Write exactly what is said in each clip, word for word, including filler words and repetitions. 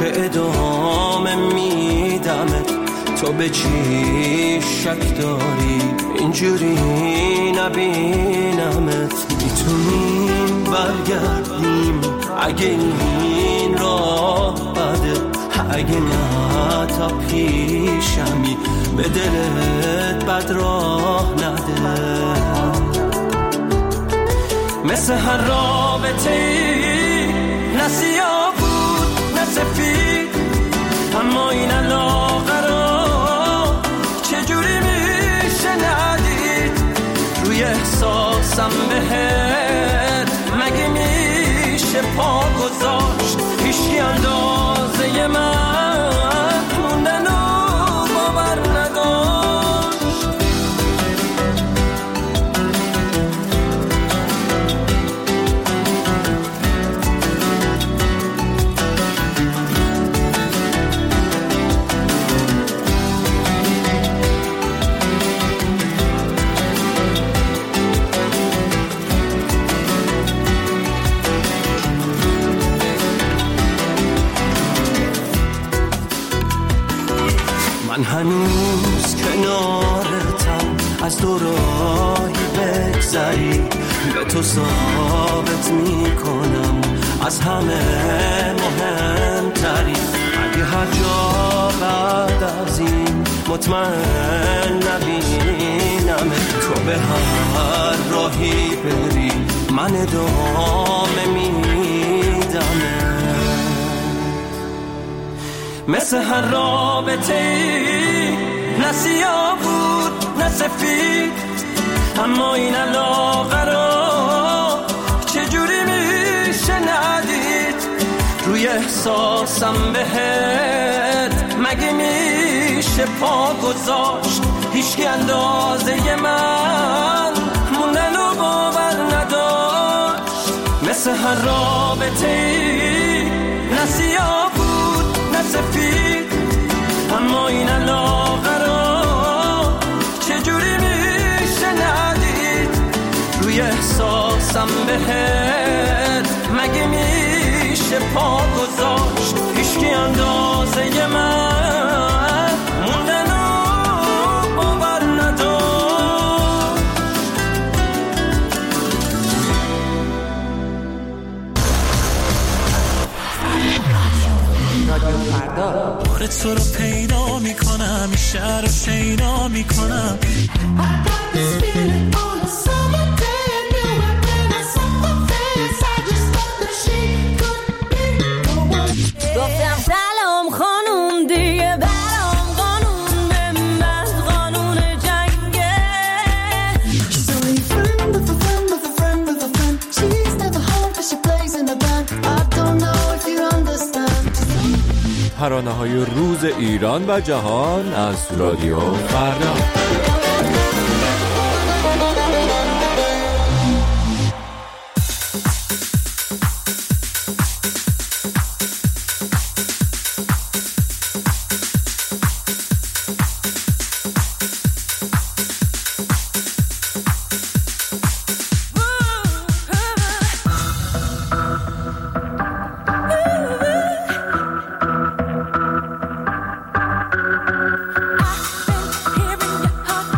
که ادامه میدمت، تو به چی شک داری اینجوری نبینمت؟ میتونیم برگردیم اگه این راه بده، اگه نه تا پیشمی به دلت بد راه نده. مثل هر رابطه ای نه سیاه بود نه سفید، اما این علاقه چجوری میشه ندید؟ روی احساسم بهت مگه میشه پا گذاشت؟ هیچی اندازه من موندن و باور نداشت. من هنوز کنارتم، از دو راهی بگذری به تو ثابت میکنم از همه مهمتری. اگه هر جا بعد از این مطمئن نبینم، تو به هر راهی بری من ادامه میدم. مثل هر رابطه ای نه سیاه بود نه سفید، اما این علاقه رو چجوری میشه ندید؟ روی احساسم بهت مگه میشه پا گذاشت؟ هیچکی اندازه من موندن و باور نداشت. مثل هر رابطه ای نه سیاه سفید، اما این علاقه رو چجوری میشه ندید؟ روی احساسم بهت مگه میشه پا گذاشت؟ هیچکی اندازه من موندن و باور نداشت. بار تو رو پیدا میکنم، این شهر رو شیدا میکنم. گفتم سلام خانوم دیگه برام قانون به من قانون جنگه. She's only a friend of a friend of a friend of a friend. She's never home but she plays in a band. I don't know if you understand. ترانه‌های روز ایران و جهان از رادیو فردا. Hearing your heart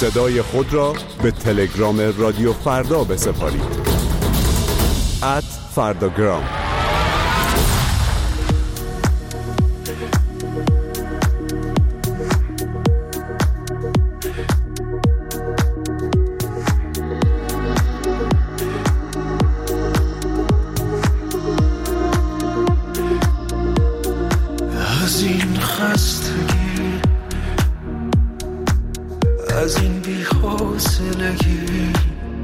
صدای خود را به تلگرام رادیو فردا بسپارید. ات فرداگرام. از این خستگی، از این بی‌حوصلگی،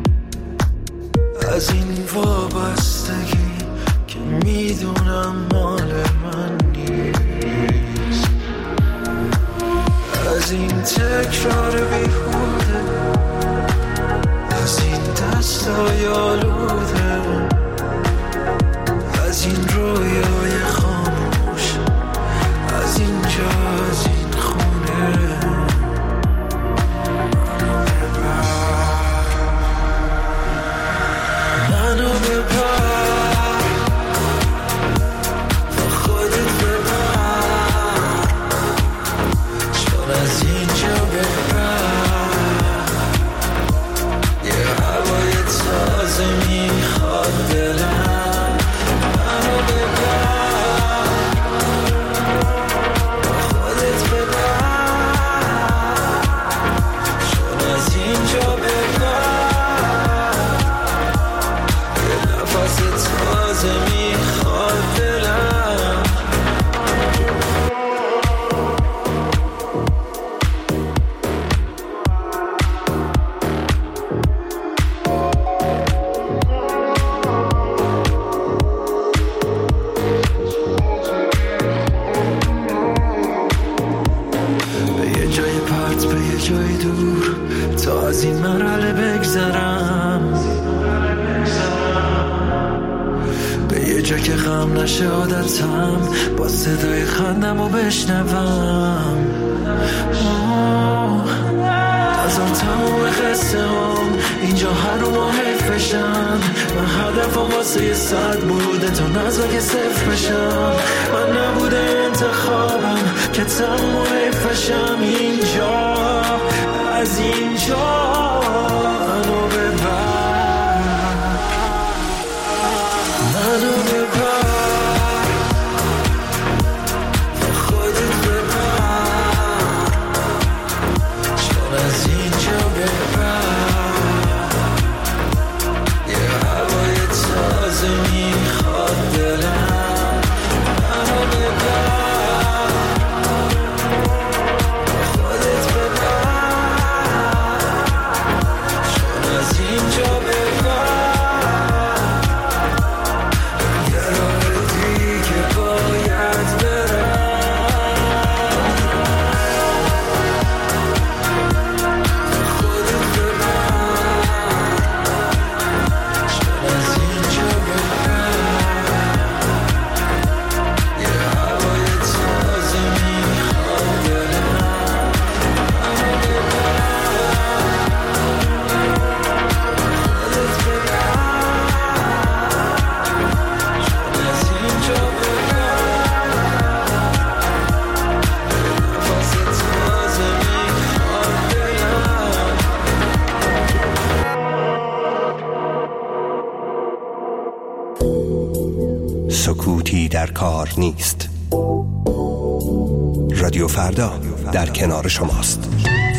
از این وابستگی که میدونم مال من نیست، از این تکرار بیهوده، از این دستای آلوده، از این رویای خاموش، از اینجا، از این خونه. منو ببر، با خودت ببر، چون از اینجا ببر، یه هوای تازه میخواد دلم. منو ببر، با خودت ببر، چون از اینجا ببر، تازه میخواد دلم. به یه جای پرت، به یه جای دور، تا از این مرحله بگذرم، یه جا که غم نشه عادتم، با صدای خندم رو بشنوم. از آن تمام خسته هم اینجا هر رو ما حیف بشن. من هدفم واسه یه صد بوده تا نزاک صفر بشم. من نبوده انتخابم که تمام و حیف بشم. اینجا، از اینجا منو ببر، منو ببر، با خودت ببر، چون از اینجا ببر، یه هوای تازه میخواد دلم. منو ببر، با خودت ببر، چون از اینجا ببر، سکوتی در کار نیست. رادیو فردا در کنار شماست.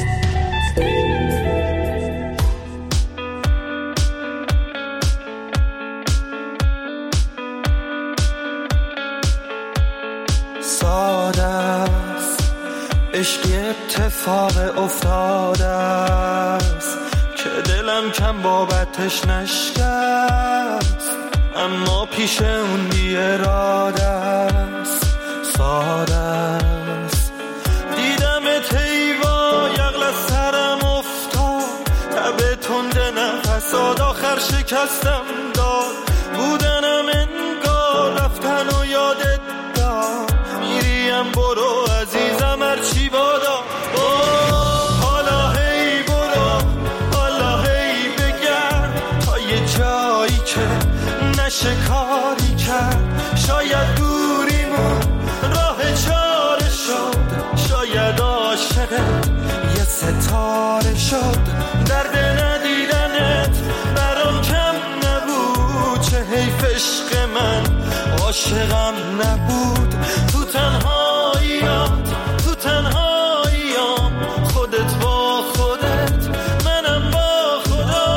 ساده است عشقی اتفاق افتاده است که دلم کم بابتش نشکست، اما پیش اون بی اراده است. ساده است دیدم تیوا یغل از سرم افتاد، تب تنده نفساد آخر شکستم داد. بودنم انگار رفتن و یادت داد، میریم برو عزیزم هرچی بادا. حالا هی برو، حالا هی بگرد تا یه جایی که نشه کاری کرد. شاید دوریمون راه چاره شد، شاید عاشقت یه ستاره شد درد ندیدنت برام کم نبود چه حیف عشق من عاشقم نبود تو تنهاییات تو تنهاییام خودت با خودت منم با خدا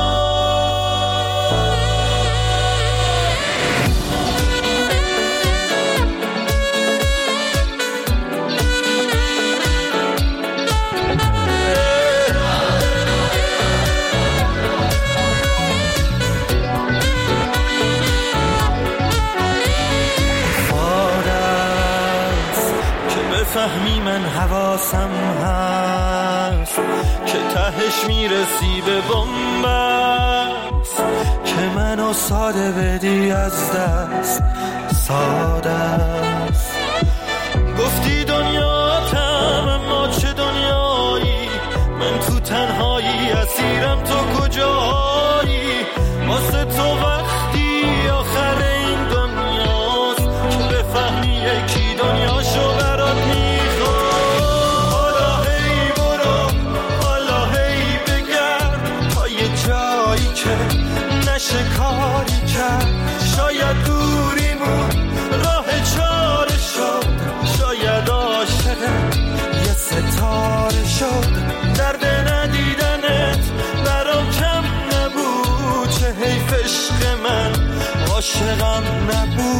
فهمی من حواسم هست که تهش میرسی به بنبست که منو ساده بدی از دست ساده است گفتی دنیاتم اما چه دنیایی من تو تنهایی اسیرم تو کجایی واسه تو وقتی آخر این دنیاست که بفهمی یکی دنیاشو برات می نشه کاری کرد شاید دوریمون راه چاره شد شاید عاشقت یه ستاره شد درد ندیدنت برام کم نبود چه حیف عشق من عاشقم نبود